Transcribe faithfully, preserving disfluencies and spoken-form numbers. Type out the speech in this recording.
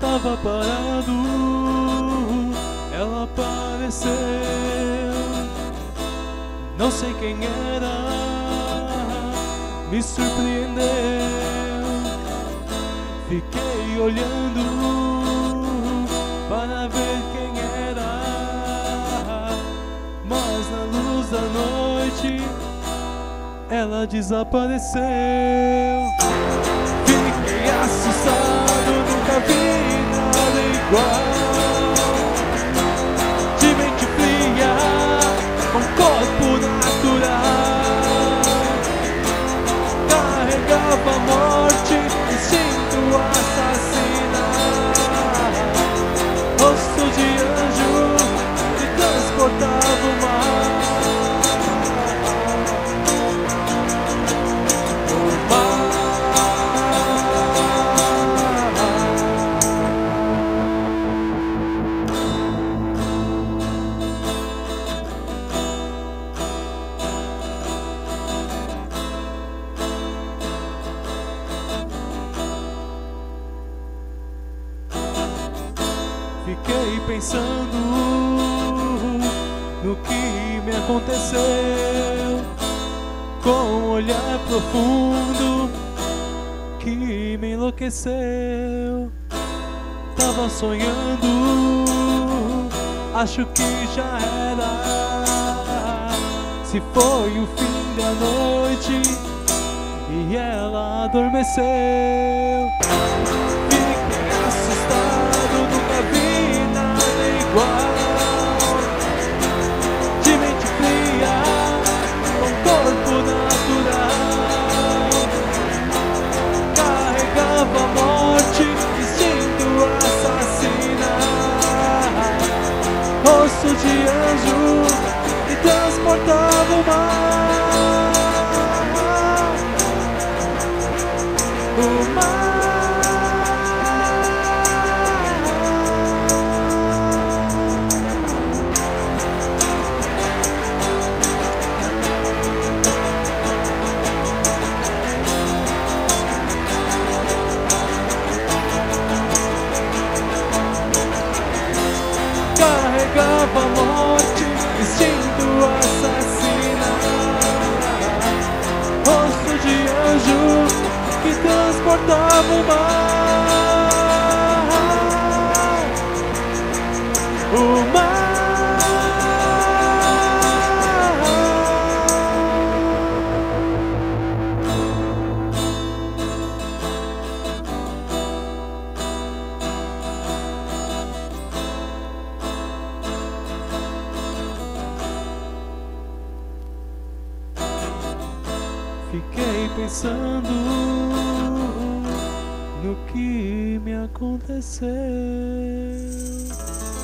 tava parado, ela apareceu. Não sei quem era, me surpreendeu. Fiquei olhando para ver quem era, mas na luz da noite ela desapareceu. Fiquei assustado, nunca vi nada igual. De mente fria, com corpo natural, carregava a morte, instinto assassinar. Rosto de anjo, me transportava o mar. Fiquei pensando no que me aconteceu, com um olhar profundo que me enlouqueceu. Tava sonhando, acho que já era. Se foi o fim da noite e ela adormeceu. Fiquei assustado, nunca vi nada igual. De mente fria, com corpo natural, carregava a morte, instinto assassinar. Rosto de anjo, me transportava o mar. O mar. Carregava a morte, instinto assassinar. Rosto de anjo que transportava o mar. O mar. Fiquei pensando no que me aconteceu.